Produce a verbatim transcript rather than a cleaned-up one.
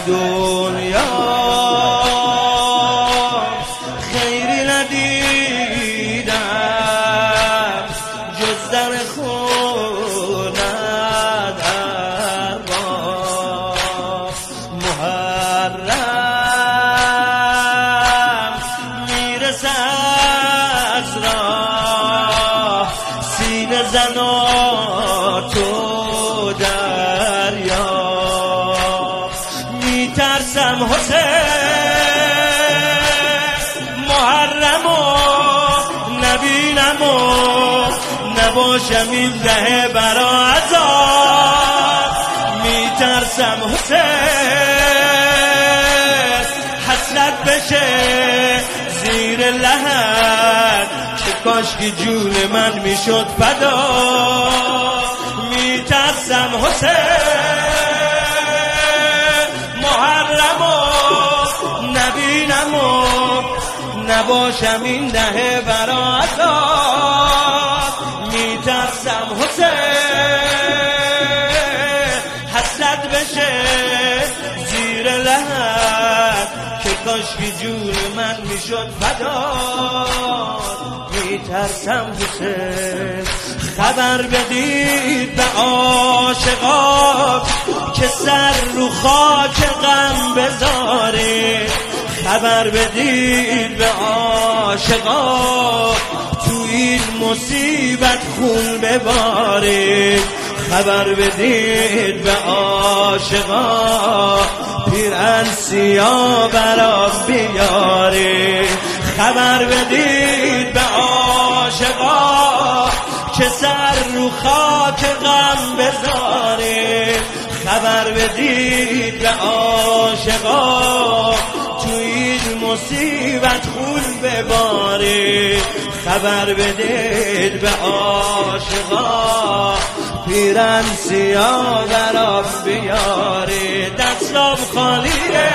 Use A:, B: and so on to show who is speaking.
A: دنیا خیری ندیدم جز در خونت ارباب. محرم میرسه از راه سینه زنا تو دریا. میترسم حسین محرم و نبینم و نباشم این دهه برا عذاب. میترسم حسین حسرت بشه زیر لحد که کاشکی جون من میشد فدا. میترسم حسین محرم و نبینم و نباشم این دهه برا عذاب. میترسم حسین حسرت بشه زیر لحد که کاشکی جون من میشد فدا. میترسم حسین خبر بدید به عاشقا که سر رو خاک غم بذاره. خبر بدید به عاشقا تو این مصیبت خون بباره. خبر بدید به عاشقا پیرهن سیاه برام بیاره. خبر بدید به عاشقا که سر رو خاک غم بذاره. خبر بدید به عاشقا تو این مصیبت خون بباره. خبر بدید به عاشقا پیرهن سیاه برام بیاره. دستام خالیه